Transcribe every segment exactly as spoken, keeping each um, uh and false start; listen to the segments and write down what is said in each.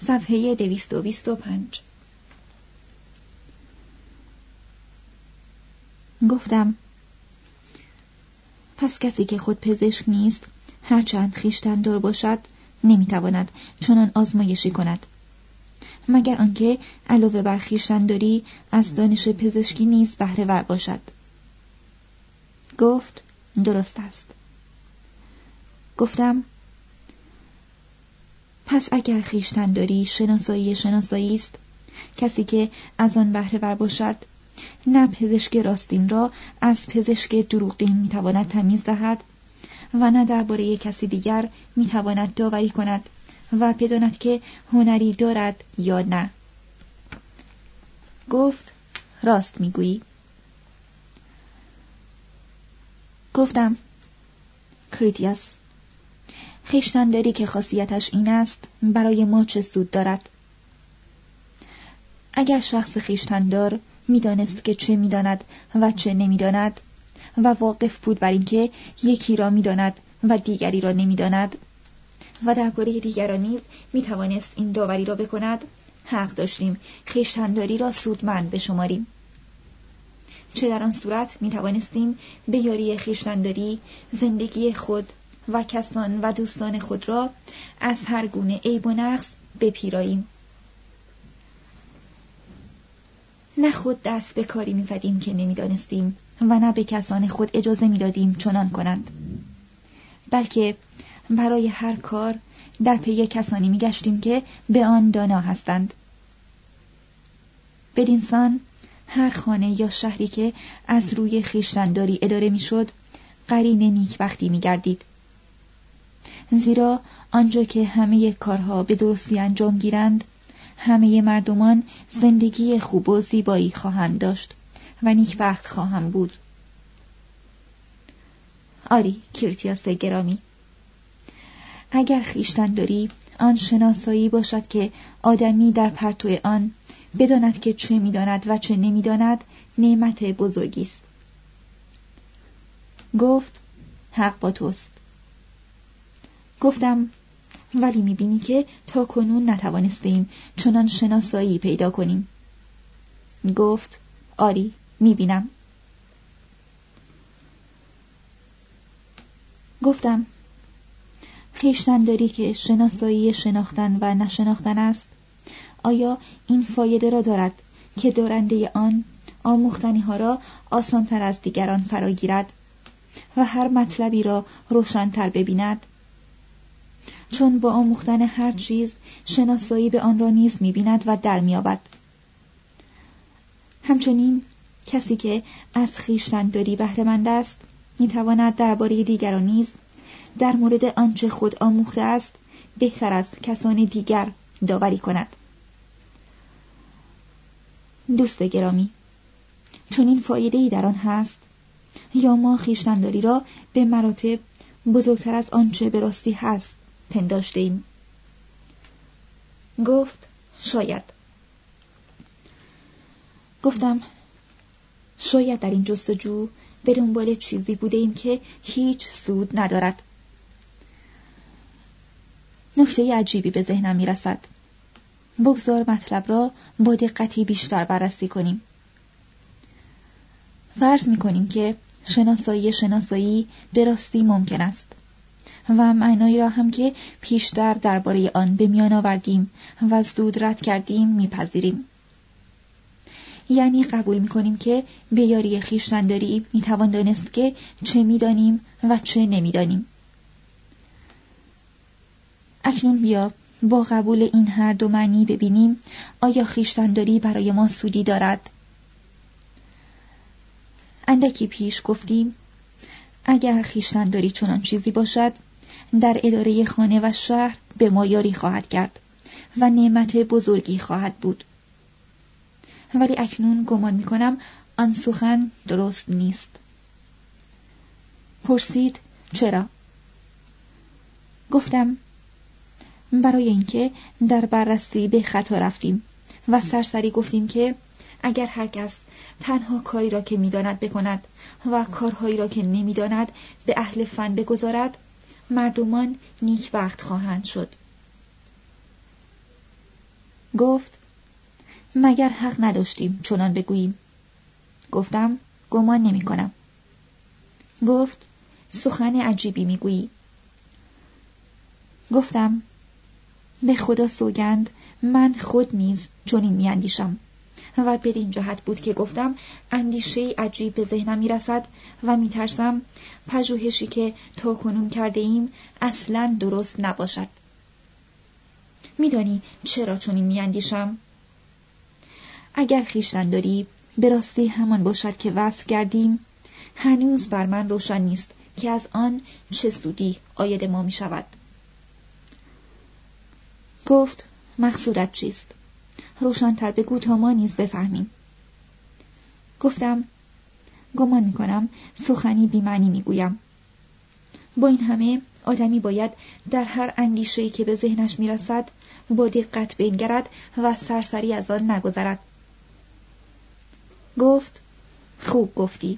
صفحه دویست و بیست و پنج. گفتم پس کسی که خود پزشک نیست هرچند خویشتن دار باشد نمیتواند چنان آزمایشی کند، مگر آنکه علاوه بر خویشتن داری از دانش پزشکی نیز بهره ور باشد. گفت درست است. گفتم پس اگر خویشتن داری شناسایی شناسایی است، کسی که از آن بهره ور باشد نه پزشک راستین را از پزشک دروغین میتواند تمیز دهد و نه درباره کسی دیگر میتواند داوری کند و بداند که هنری دارد یا نه. گفت راست میگویی. گفتم کریتیاس، خویشتن داری که خاصیتش این است برای ما چه سود دارد؟ اگر شخص خویشتن دار میدانست که چه میداند و چه نمیداند و واقف بود بر اینکه یکی را میداند و دیگری را نمیداند و درباره دیگران نیز میتوانست این داوری را بکند، حق داشتیم خویشتن‌داری را سودمند بشماریم. چه در آن صورت میتوانستیم به یاری خویشتن‌داری زندگی خود و کسان و دوستان خود را از هر گونه عیب و نقص بپیراییم. نه خود دست به کاری می‌زدیم که نمی‌دانستیم و نه به کسان خود اجازه می‌دادیم چنان کنند، بلکه برای هر کار در پی کسانی می‌گشتیم که به آن دانا هستند. بدینسان هر خانه یا شهری که از روی خویشتن‌داری اداره می‌شد قرین نیکبختی می‌گردید، زیرا آنجا که همه کارها به درستی انجام گیرند همه مردمان زندگی خوب و زیبایی خواهند داشت و نیکبخت خواهند بود. آری کریتیاس گرامی، اگر خویشتن‌داری آن شناسایی باشد که آدمی در پرتو آن بداند که چه می‌داند و چه نمی‌داند، نعمت بزرگی است. گفت حق با توست. گفتم ولی می‌بینی که تا کنون نتوانستیم چنان شناسایی پیدا کنیم. گفت آری می‌بینم. گفتم خویشتن‌داری که شناسایی شناختن و نشناختن است، آیا این فایده را دارد که دارنده آن آموختنی ها را آسان‌تر از دیگران فراگیرد و هر مطلبی را روشن‌تر ببیند؟ چون با آموختن هر چیز شناسایی به آن را نیز می‌بیند و در می‌یابد. همچنین کسی که از خویشتن‌داری بهره مند است می‌تواند درباره دیگران نیز در مورد آنچه خود آموخته است بهتر از کسان دیگر داوری کند. دوست گرامی، چون این فایده‌ای در آن هست یا ما خویشتن‌داری را به مراتب بزرگتر از آنچه به راستی هست پنداشته ایم؟ گفت شاید. گفتم شاید در این جستجو به دنبال چیزی بوده ایم که هیچ سود ندارد. نکته عجیبی به ذهنم می رسد. بگذار مطلب را با دقتی بیشتر بررسی کنیم. فرض می کنیم که شناسایی شناسایی به راستی ممکن است و معنایی را هم که پیشتر درباره آن به میان آوردیم و زود رد کردیم میپذیریم. یعنی قبول میکنیم که به یاری خویشتن‌داری میتوان دانست که چه میدانیم و چه نمیدانیم. اکنون بیا با قبول این هر دو معنی ببینیم آیا خویشتن‌داری برای ما سودی دارد. اندکی پیش گفتیم اگر خویشتن‌داری چنان چیزی باشد در اداره خانه و شهر به ما یاری خواهد کرد و نعمت بزرگی خواهد بود. ولی اکنون گمان می‌کنم آن سخن درست نیست. پرسید چرا؟ گفتم برای اینکه در بررسی به خطا رفتیم و سرسری گفتیم که اگر هر کس تنها کاری را که می‌داند بکند و کارهایی را که نمی‌داند به اهل فن بگذارد، مردمان نیکبخت خواهند شد. گفت: مگر حق نداشتیم چنان بگوییم؟ گفتم: گمان نمی کنم. گفت: سخن عجیبی میگویی. گفتم: به خدا سوگند من خود نیز چنین میاندیشم و بدین جهت بود که گفتم اندیشه عجیب به ذهنم میرسد و میترسم پژوهشی که تا کنون کرده ایم اصلاً درست نباشد. میدانی چرا چنین میاندیشم؟ اگر خویشتن داری به راستی همان باشد که وصف کردیم، هنوز بر من روشن نیست که از آن چه سودی عاید ما می شود. گفت: مقصودت چیست؟ روشن‌تر بگو تا ما نیز بفهمیم. گفتم: گمان می کنم سخنی بی‌معنی می گویم. با این همه آدمی باید در هر اندیشه‌ای که به ذهنش می رسد با دقت بنگرد و سرسری از آن نگذرد. گفت: خوب گفتی.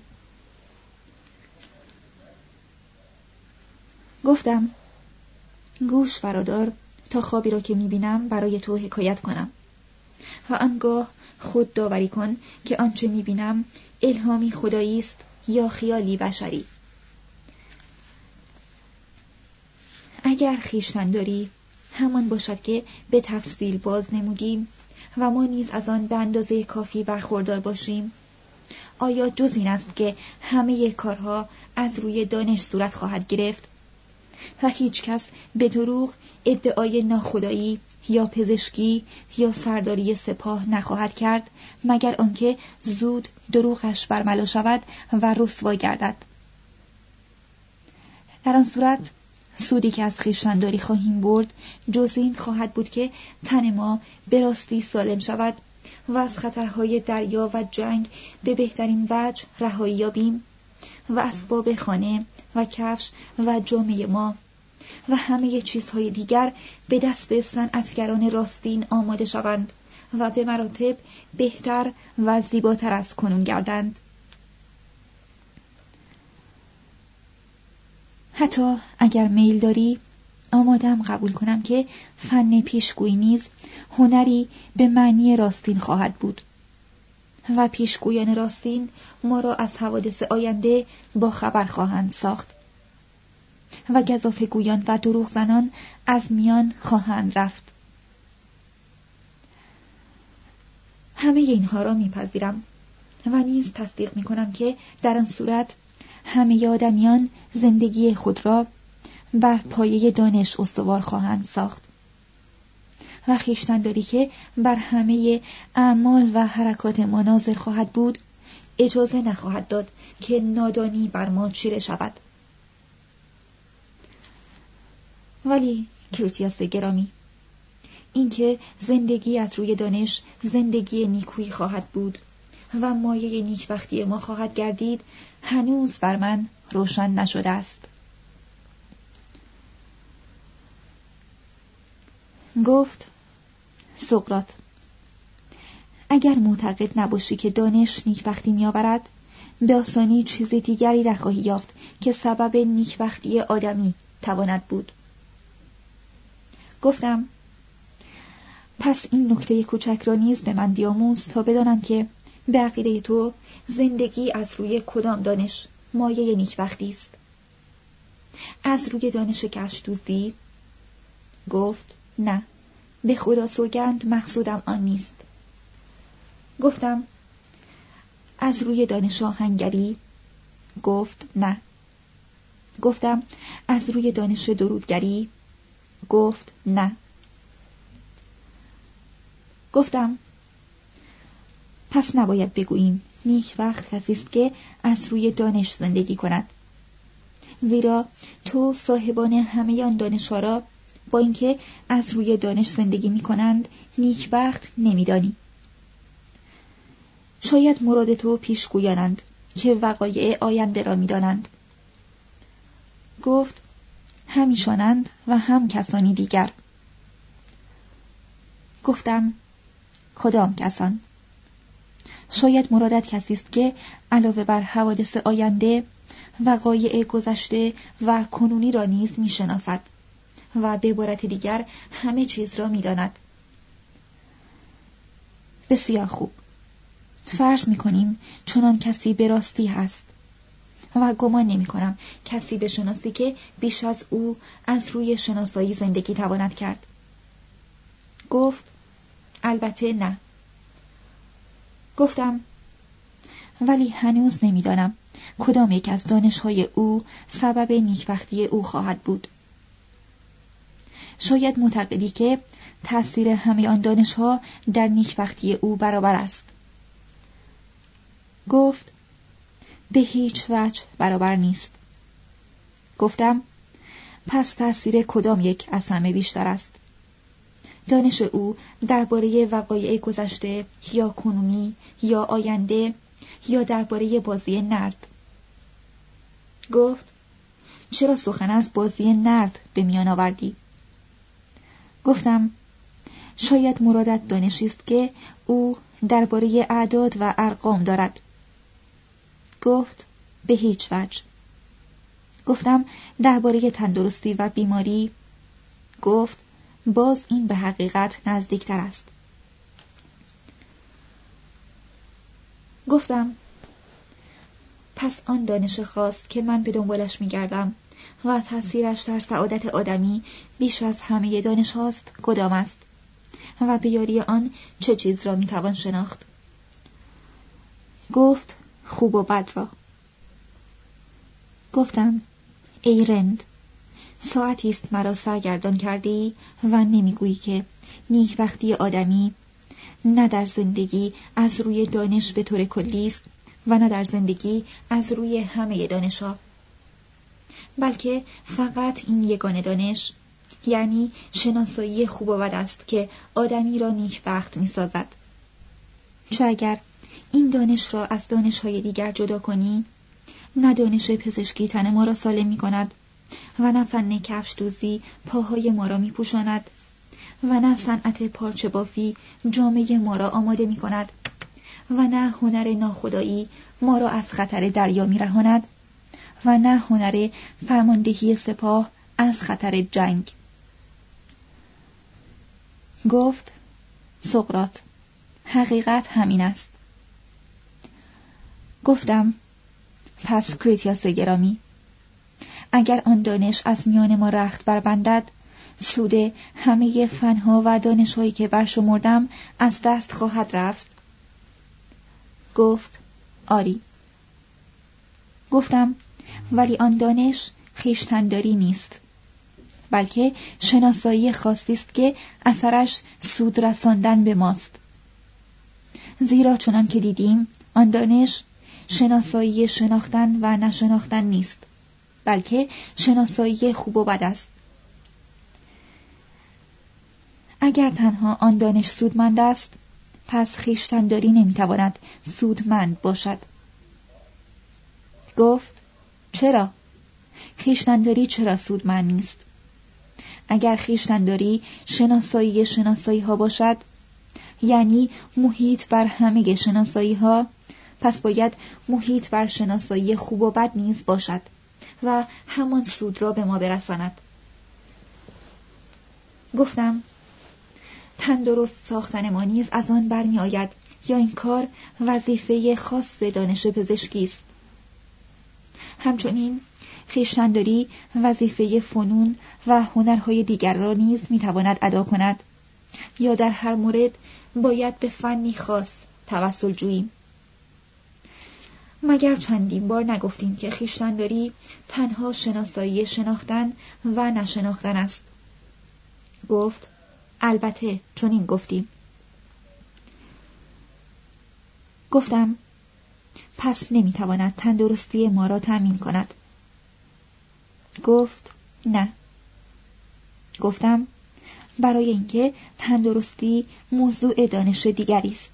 گفتم: گوش فرادار تا خوابی را که می‌بینم برای تو حکایت کنم و آنگاه خود داوری کن که آنچه می‌بینم الهامی خدایی است یا خیالی بشری. اگر خویشتن داری همان باشد که به تفصیل باز نمودیم و ما نیز از آن به اندازه کافی برخوردار باشیم. آیا جز این است که همه کارها از روی دانش صورت خواهد گرفت و هیچ کس به دروغ ادعای ناخدایی یا پزشکی یا سرداری سپاه نخواهد کرد مگر آنکه زود دروغش برملا شود و رسوا گردد؟ در آن صورت سودی که از خویشتن‌داری خواهیم برد جز این خواهد بود که تن ما به راستی سالم شود و از خطرهای دریا و جنگ به بهترین وجه رهایی یابیم و اسباب خانه و کفش و جامه ما و همه چیزهای دیگر به دست صنعتگران راستین آماده شوند و به مراتب بهتر و زیباتر از کنون گردند. حتی اگر میل داری آمادم قبول کنم که فن پیشگویی نیز هنری به معنی راستین خواهد بود و پیشگویان راستین ما را از حوادث آینده با خبر خواهند ساخت و گزافه گویان و دروغ زنان از میان خواهند رفت. همه اینها را میپذیرم و نیز تصدیق میکنم که در آن صورت همه آدمیان زندگی خود را بر پایه دانش استوار خواهند ساخت و خویشتن‌داری که بر همه اعمال و حرکات ما ناظر خواهد بود اجازه نخواهد داد که نادانی بر ما چیره شود. ولی کروتیاس گرامی، اینکه زندگی از روی دانش زندگی نیکویی خواهد بود و مایه نیکبختی ما خواهد گردید هنوز بر من روشن نشده است. گفت: سقراط، اگر معتقد نباشی که دانش نیکبختی می‌آورد، به آسانی چیز دیگری را خواهی یافت که سبب نیکبختی آدمی تواند بود. گفتم: پس این نکته کوچک را نیز به من بیاموز تا بدانم که به عقیده تو زندگی از روی کدام دانش مایه نیکبختی است؟ از روی دانش کفش دزدی؟ گفت: نه، به خدا سوگند مقصودم آن نیست. گفتم: از روی دانش آهنگری؟ گفت: نه. گفتم: از روی دانش درودگری؟ گفت: نه. گفتم: پس نباید بگوییم نیک وقت کسی است که از روی دانش زندگی کند، زیرا تو صاحبان همه آن دانش‌ها را با اینکه از روی دانش زندگی می‌کنند نیک وقت نمی‌دانی. شاید مراد تو پیشگویانند که وقایع آینده را می‌دانند. گفت: همیشانند و هم کسانی دیگر. گفتم: کدام کسان؟ شاید مرادت کسی است که علاوه بر حوادث آینده وقایع گذشته و کنونی را نیز می‌شناسد و به عبارت دیگر همه چیز را می‌داند. بسیار خوب. فرض می‌کنیم چنان کسی به راستی هست و گمان نمی‌کنم کسی بشناسی که بیش از او از روی شناسایی زندگی تواند کرد. گفت البته نه. گفتم ولی هنوز نمی‌دانم کدام یک از دانش‌های او سبب نیکبختی او خواهد بود. شاید معتقدی که تأثیر همه آن دانش‌ها در نیکبختی او برابر است. گفت به هیچ وجه برابر نیست. گفتم پس تأثیر کدام یک از همه بیشتر است؟ دانش او درباره وقایع گذشته یا کنونی یا آینده یا درباره بازی نرد؟ گفت چرا سخن از بازی نرد به میان آوردی؟ گفتم شاید مرادت دانشی است که او درباره اعداد و ارقام دارد. گفت به هیچ وجه. گفتم درباره تندرستی و بیماری؟ گفت باز این به حقیقت نزدیکتر است. گفتم پس آن دانش خاص که من به دنبالش می‌گردم و تأثیرش در سعادت آدمی بیش از همه دانش هاست کدام است و به یاری آن چه چیز را می‌توان شناخت؟ گفت خوب و بد را. گفتم ای رند، ساعتی است مرا سرگردان کردی و نمیگویی که نیکبختی آدمی نه در زندگی از روی دانش به طور کلی است و نه در زندگی از روی همه دانش‌ها، بلکه فقط این یگانه دانش، یعنی شناسایی خوب و بد است که آدمی را نیکبخت می‌سازد. چه اگر این دانش را از دانش‌های دیگر جدا کنی؟ نه دانش پزشکی تن ما را سالم می‌کند و نه فن کفش دوزی پاهای ما را می‌پوشاند و نه صنعت پارچه بافی جامه ما را آماده می‌کند و نه هنر ناخودآیی ما را از خطر دریا می‌رهاند و نه هنر فرماندهی سپاه از خطر جنگ. گفت سقراط، حقیقت همین است. گفتم پس کریتیاس گرامی، اگر آن دانش از میان ما رخت بربندد، سود همه فنها و دانش‌هایی که برشمردم از دست خواهد رفت. گفت آری. گفتم ولی آن دانش خویشتن‌داری نیست، بلکه شناسایی خاصی است که اثرش سود رساندن به ماست. زیرا چنان که دیدیم آن دانش شناسایی شناختن و نشناختن نیست، بلکه شناسایی خوب و بد است. اگر تنها آن دانش سودمند است، پس خویشتن‌داری نمیتواند سودمند باشد. گفت چرا؟ خویشتن‌داری چرا سودمند نیست؟ اگر خویشتن‌داری شناسایی شناسایی ها باشد، یعنی محیط بر همه شناسایی ها، پس باید محیط بر شناسایی خوب و بد نیز باشد و همان سود را به ما برساند. گفتم تندرست ساختن ما نیز از آن برمی آید یا این کار وظیفه خاص دانش پزشکی است. همچنین خویشتن‌داری وظیفه فنون و هنرهای دیگر را نیز میتواند ادا کند، یا در هر مورد باید به فنی خاص توسل جوییم. مگر چندین بار نگفتیم که خویشتن‌داری تنها شناسایی شناختن و نشناختن است؟ گفت البته چنین گفتیم. گفتم پس نمیتواند تندرستی ما را تأمین کند. گفت نه. گفتم برای اینکه تندرستی موضوع دانش دیگری است.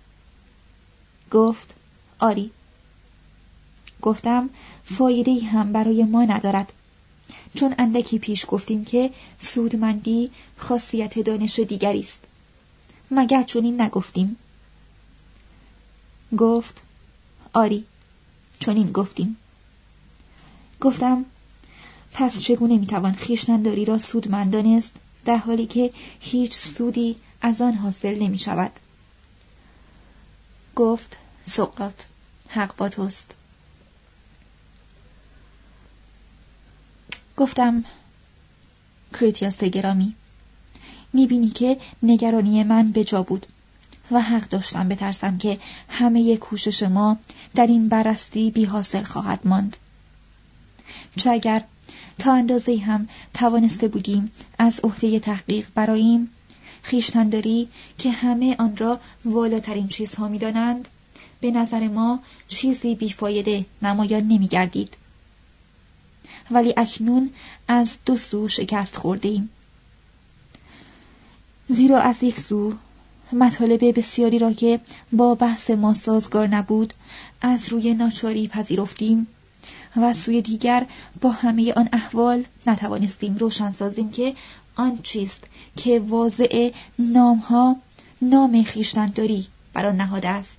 گفت آری. گفتم فایده‌ای هم برای ما ندارد، چون اندکی پیش گفتیم که سودمندی خاصیت دانش دیگری است. مگر چنین نگفتیم؟ گفت آری چنین گفتیم. گفتم پس چگونه میتوان خویشتن‌داری را سودمند دانست در حالی که هیچ سودی از آن حاصل نمی شود؟ گفت: سقراط، حق با توست. گفتم: کریتیاس گرامی، میبینی که نگرانی من به جا بود و حق داشتم بترسم که همه کوشش ما در این بررسی بی حاصل خواهد ماند. چه اگر تا اندازه‌ای هم توانسته بودیم از عهده تحقیق براییم، خویشتن‌داری که همه آن را والاترین چیزها می‌دانند، به نظر ما چیزی بیفایده نمایان نمی‌گردید. ولی اکنون از دو سو شکست خورده‌ایم. زیرا از یک سو مطالب بسیاری را که با بحث ما سازگار نبود از روی ناچاری پذیرفتیم و از سوی دیگر با همه آن احوال نتوانستیم روشن سازیم که آن چیست که واضع نامها نام خویشتن‌داری بر آن نهاده است.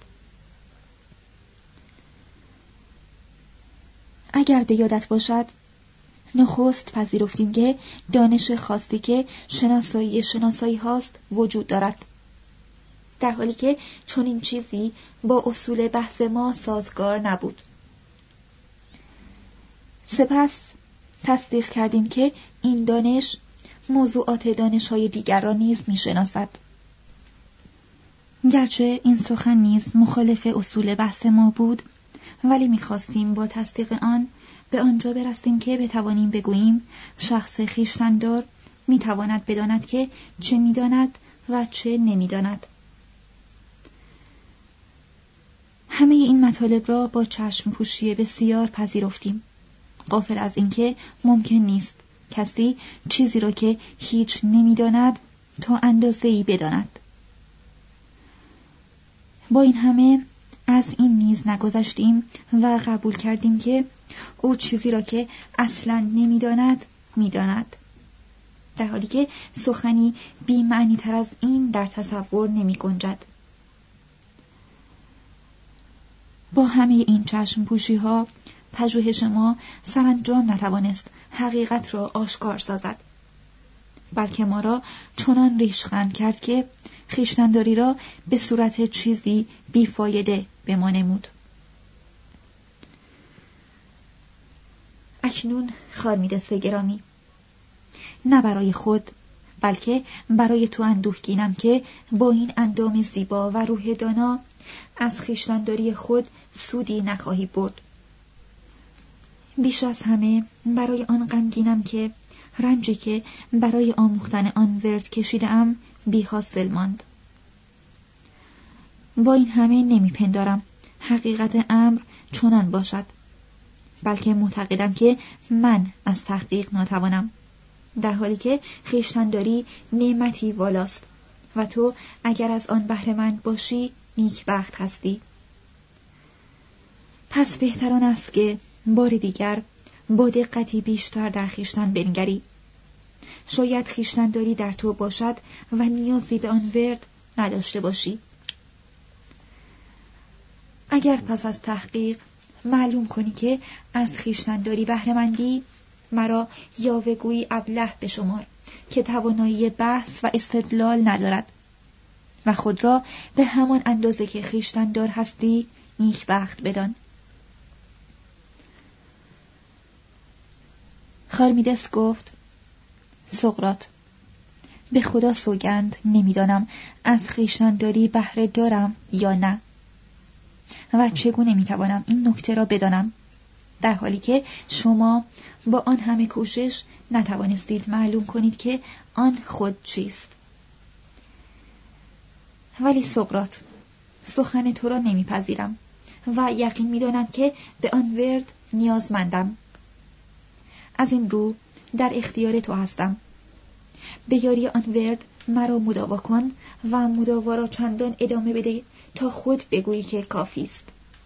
اگر به یادت باشد، نخست پذیرفتیم که دانش خاصی که شناسایی شناسایی هاست وجود دارد، در حالی که چنین چیزی با اصول بحث ما سازگار نبود. سپس تصدیق کردیم که این دانش موضوعات دانش‌های دیگر را نیز می‌شناسد. گرچه این سخن نیز مخالف اصول بحث ما بود، ولی می‌خواستیم با تصدیق آن به آنجا برسیم که بتوانیم بگوییم شخص خویشتن‌دار می‌تواند بداند که چه می‌داند و چه نمی‌داند. همه این مطالب را با چشم پوشی بسیار پذیرفتیم، غافل از اینکه ممکن نیست کسی چیزی را که هیچ نمی‌داند تا اندازه‌ای بداند. با این همه از این نیز نگذشتیم و قبول کردیم که او چیزی را که اصلاً نمی‌داند می‌داند، در حالی که سخنی بی معنی تر از این در تصور نمی‌گنجد. با همه این چشم پوشی ها پژوهش ما سرانجام نتوانست حقیقت را آشکار سازد، بلکه ما را چنان ریشخند کرد که خویشتن‌داری را به صورت چیزی بیفایده به ما نمود. اکنون خارمیدس گرامی، نه برای خود بلکه برای تو اندوهگینم که با این اندام زیبا و روح دانا از خویشتن‌داری خود سودی نخواهی برد. بیش از همه برای آن غمگینم که رنجی که برای آموختن آن ورد کشیده‌ام بی حاصل ماند. با این همه نمیپندارم حقیقت امر چنان باشد، بلکه معتقدم که من از تحقیق ناتوانم، در حالی که خویشتن‌داری نعمتی والاست و تو اگر از آن بهره‌مند باشی نیکبخت هستی. پس بهتران است که بار دیگر با دقتی بیشتر در خویشتن بنگری. شاید خویشتن‌داری در تو باشد و نیازی به آن ورد نداشته باشی. اگر پس از تحقیق معلوم کنی که از خویشتن‌داری بهره‌مندی، مرا یاوه‌گویی ابله بشمار که توانایی بحث و استدلال ندارد و خود را به همان اندازه که خویشتن‌دار هستی نیکبخت بدان. خارمیدس گفت: سقراط، به خدا سوگند نمیدانم از خویشتن‌داری بهره دارم یا نه و چگونه میتوانم این نکته را بدانم، در حالی که شما با آن همه کوشش نتوانستید معلوم کنید که آن خود چیست. ولی سقراط، سخن تو را نمیپذیرم و یقین میدانم که به آن ورد نیازمندم. از این رو در اختیار تو هستم. به یاری آن ورد مرا مداوا کن و مداوا را چندان ادامه بده تا خود بگویی که کافی است.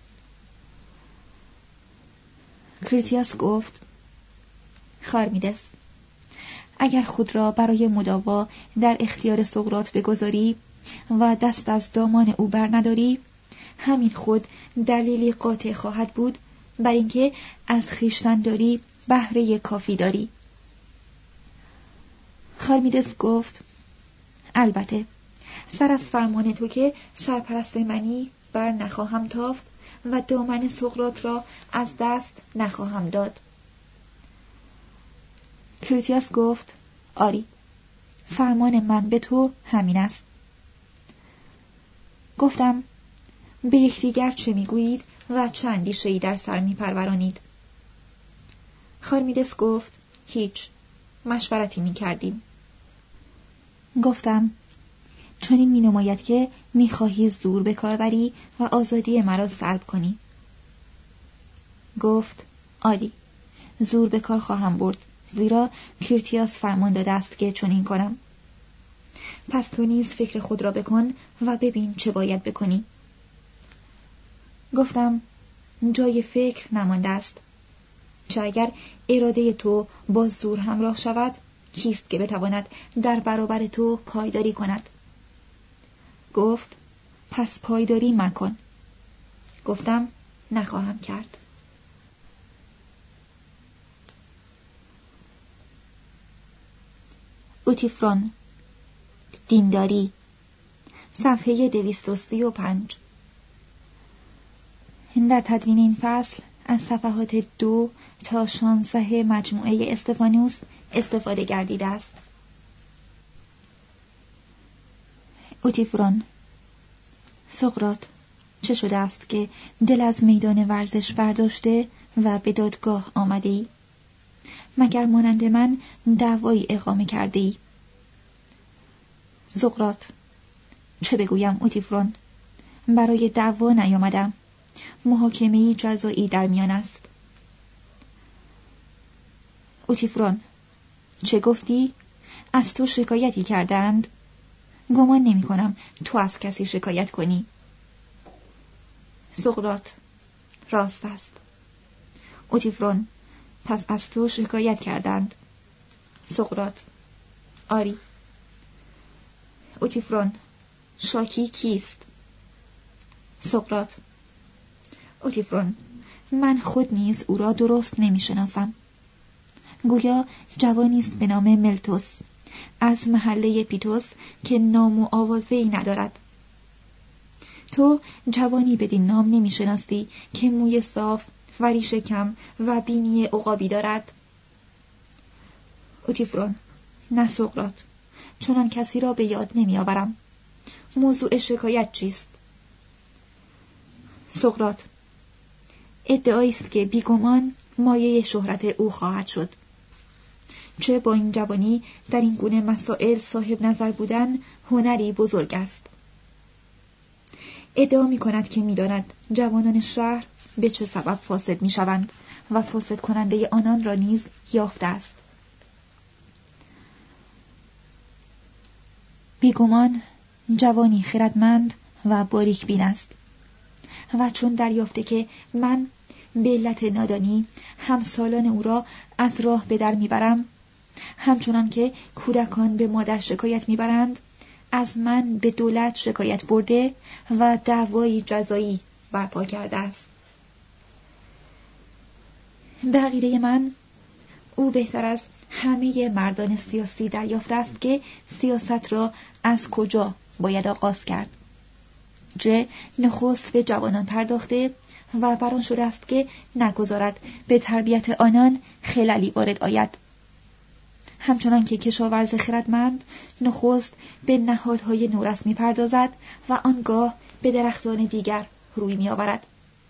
کریتیاس گفت: خارمیدس، اگر خود را برای مداوا در اختیار سقراط بگذاری و دست از دامان او بر نداری، همین خود دلیلی قاطع خواهد بود بر اینکه از خویشتن‌داری بهره کافی داری. خارمیدس گفت: البته سر از فرمان تو که سرپرست منی بر نخواهم تافت و دامن سقراط را از دست نخواهم داد. کریتیاس گفت: آری، فرمان من به تو همین است. گفتم: به یکدیگر چه میگویید و چه اندیشه‌ای در سر میپرورانید؟ خارمیدس گفت: هیچ، مشورتی میکردیم. گفتم: چنین مینماید که میخواهی زور به کار بری و آزادی مرا سلب کنی. گفت: عالی، زور به کار خواهم برد، زیرا کریتیاس فرمان داده است که چنین کنم. پس تو نیز فکر خود را بکن و ببین چه باید بکنی. گفتم: جای فکر نمانده است. چه اگر اراده تو با زور همراه شود، کیست که بتواند در برابر تو پایداری کند؟ گفت: پس پایداری مکن. گفتم: نخواهم کرد. اوتیفرون، دینداری، صفحه دویست و سی و پنج. در تدوین این فصل از صفحات دو تا شانزده مجموعه استفانوس استفاده گردیده است. اوتیفرون: سقراط، چه شده است که دل از میدان ورزش برداشته و به دادگاه آمده ای؟ مگر مانند من دعوایی اقامه کرده ای؟ سقراط: چه بگویم اوتیفرون؟ برای دعوا نیامدم. محاکمه‌ای جزایی در میان است. اوتیفرون: چه گفتی؟ از تو شکایتی کردند؟ گمان نمی کنم تو از کسی شکایت کنی. سقراط: راست است. اوتیفرون: پس از تو شکایت کردند؟ سقراط: آری. اوتیفرون: شاکی کیست؟ سقراط: اوتیفرون: من خود نیز او را درست نمی شناسم. گویا جوانی است به نام ملتوس از محله پیتوس که نام و آوازه‌ای ندارد. تو جوانی بدین نام نمی شناسی که موی صاف و ریش کم و بینی عقابی دارد؟ اوتیفرون: نه سقراط، چنان کسی را به یاد نمی آورم. موضوع شکایت چیست؟ سقراط: ادعایی است که بیگمان مایه شهرت او خواهد شد. چه با این جوانی در این گونه مسائل صاحب نظر بودن هنری بزرگ است. ادعا می کند که می داند جوانان شهر به چه سبب فاسد می شوند و فاسد کننده آنان را نیز یافته است. بیگمان جوانی خردمند و باریک بین است و چون دریافته که من به علت نادانی همسالان او را از راه به در میبرم، همچنان که کودکان به مادر شکایت میبرند، از من به دولت شکایت برده و دعوایی جزایی برپا کرده است. به عقیده من او بهتر از همه مردان سیاسی دریافته است که سیاست را از کجا باید آغاز کرد. چه نخست به جوانان پرداخته و بران شده است که نگذارد به تربیت آنان خللی وارد آید. همچنان که کشاورز خردمند نخست به نهادهای نورس می پردازد و آنگاه به درختان دیگر روی می آورد.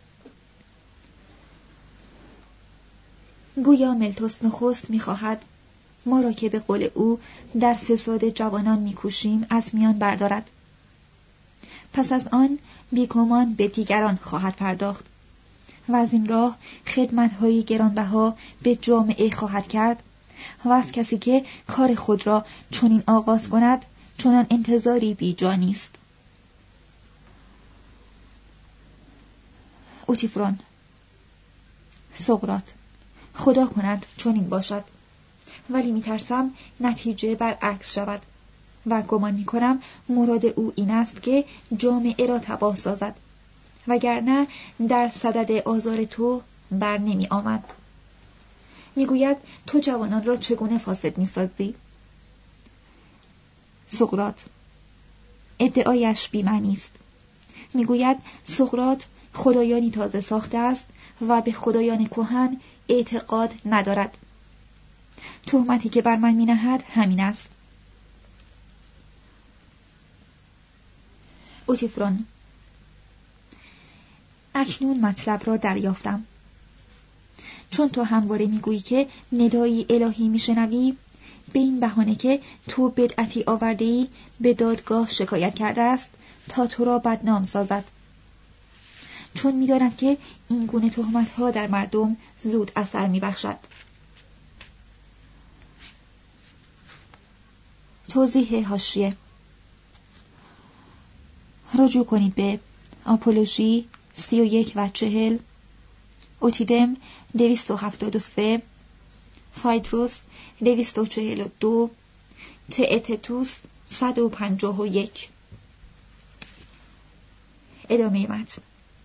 گویا ملتوس نخست می خواهد ما را که به قول او در فساد جوانان می کوشیم از میان بردارد. پس از آن بیگمان به دیگران خواهد پرداخت و از این راه خدمت‌های گرانبها به جامعه خواهد کرد و از کسی که کار خود را چنین آغاز کند چنان انتظاری بی جا نیست. اوتیفرون: سقراط، خدا کند چنین باشد، ولی میترسم نتیجه برعکس شود و گمان میکنم مراد او این است که جامعه را تباه سازد، وگرنه در صدد آزار تو بر نمی آمد. میگوید تو جوانان را چگونه فاسد میسازی؟ سقراط: ادعایش بی‌معنی است. میگوید سقراط خدایانی تازه ساخته است و به خدایان کهن اعتقاد ندارد. تهمتی که بر من می‌نهد همین است. اوتیفرون: اکنون مطلب را دریافتم. چون تو همواره میگویی که ندایی الهی میشنوی، به این بهانه که تو بدعتی آورده‌ای به دادگاه شکایت کرده است تا تو را بدنام سازد، چون می‌داند که این گونه تهمت‌ها در مردم زود اثر می‌بخشد. توضیح حاشیه: رجوع کنید به آپولوژی سی و یک و چهل، اوتیدم دویست و هفتاد و سه، فایدروس دویست و چهل و دو، تئتتوس صد و پنجاه و یک. ادامه متن.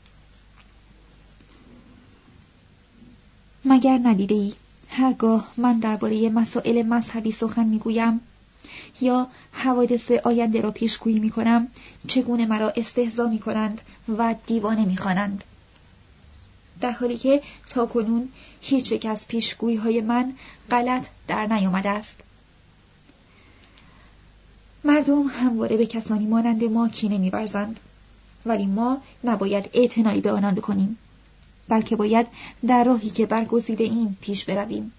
مگر ندیده‌ای هرگاه من درباره مسائل مذهبی سخن میگویم یا حوادث آینده را پیشگویی میکنم، چگونه مرا استهزا میکنند و دیوانه میخوانند، در حالی که تاکنون هیچ یک از پیشگویی های من غلط در نیامده است. مردم همواره به کسانی مانند ما کینه می‌ورزند، ولی ما نباید اعتنایی به آنان بکنیم، بلکه باید در راهی که برگزیده ایم پیش برویم.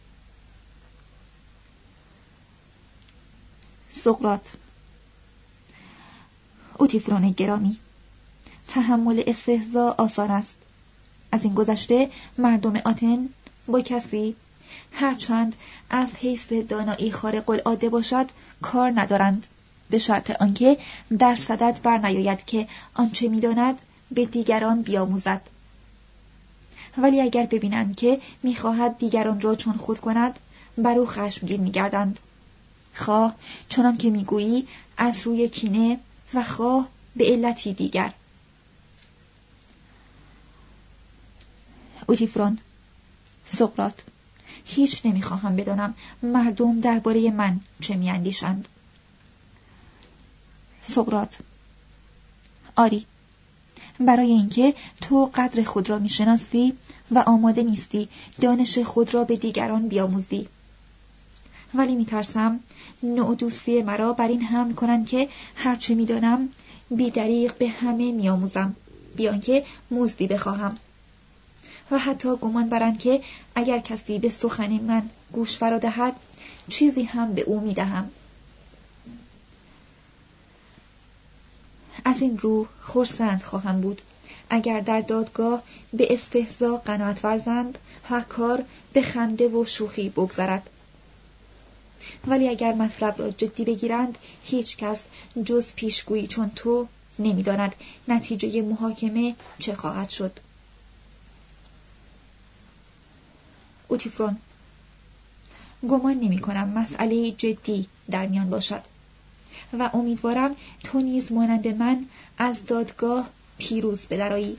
سقراط: اوتیفرون گرامی، تحمل استهزا آسان است. از این گذشته مردم آتن با کسی هرچند از حیث دانایی خارق العاده باشد کار ندارند، به شرط آنکه در صدد بر نیاید که آنچه می‌داند به دیگران بیاموزد. ولی اگر ببینند که می‌خواهد دیگران را چون خود کند، بر او خشمگین می‌گردند، خواه چنان که می‌گویی از روی کینه و خواه به علتی دیگر. اوتیفرون: سقراط: هیچ نمی‌خواهم بدانم مردم درباره من چه می‌اندیشند. سقراط: آری، برای اینکه تو قدر خود را می‌شناسی و آماده نیستی دانش خود را به دیگران بیاموزی. ولی می‌ترسم نوع دوستی مرا بر این حمل کنند که هرچه می‌دانم بی‌دریغ به همه می‌آموزم، بیان که مزدی بخواهم، و حتی گمان برند که اگر کسی به سخن من گوش فرا دهد چیزی هم به او می‌دهم. از این رو خرسند خواهم بود اگر در دادگاه به استهزا قناعت ورزند و کار به خنده و شوخی بگذرد. ولی اگر مطلب را جدی بگیرند، هیچ کس جز پیشگویی چون تو نمی‌داند نتیجه محاکمه چه خواهد شد. اوتیفرون: گمان نمی‌کنم مسئله جدی در میان باشد و امیدوارم تو نیز مانند من از دادگاه پیروز بدرآیی.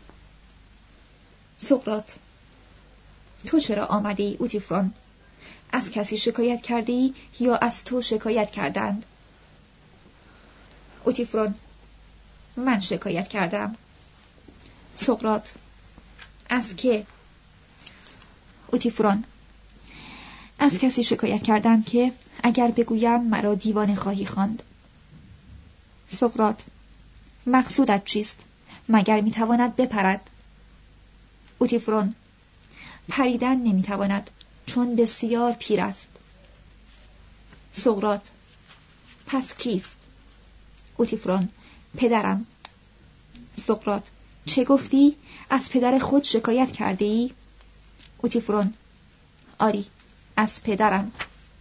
سقراط: تو چرا آمدی اوتیفرون؟ از کسی شکایت کردی یا از تو شکایت کردند؟ اوتیفرون: من شکایت کردم. سقراط: از که؟ اوتیفرون: از کسی شکایت کردم که اگر بگویم مرا دیوانه خواهی خواند. سقراط: مقصودت چیست؟ مگر میتواند بپرد؟ اوتیفرون: پریدن نمیتواند چون بسیار پیر است. سقراط: پس کیست؟ اوتیفرون: پدرم. سقراط: چه گفتی؟ از پدر خود شکایت کرده ای؟ اوتیفرون: آری، از پدرم.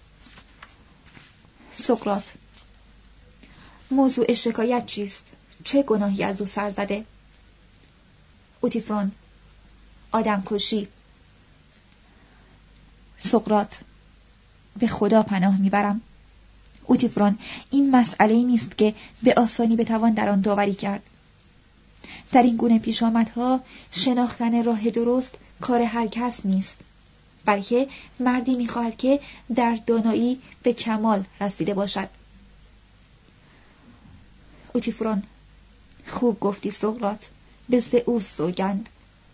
سقراط: موضوع شکایت چیست؟ چه گناهی از او سر زده؟ اوتیفرون: آدم کشی. سقراط: به خدا پناه میبرم. اوتیفرون: این مسئله نیست که به آسانی بتوان در آن داوری کرد. در این گونه پیشامدها شناختن راه درست کار هر کس نیست، بلکه مردی میخواهد که در دانایی به کمال رسیده باشد. اوتیفرون: خوب گفتی سقراط، به زئوس سوگند.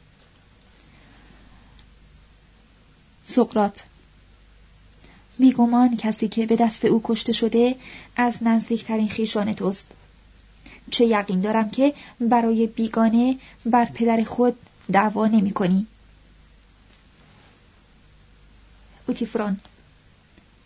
سقراط: بیگمان کسی که به دست او کشته شده از نزدیکترین خویشان توست. چه یقین دارم که برای بیگانه بر پدر خود دعوا نمی کنی. اوتیفرون: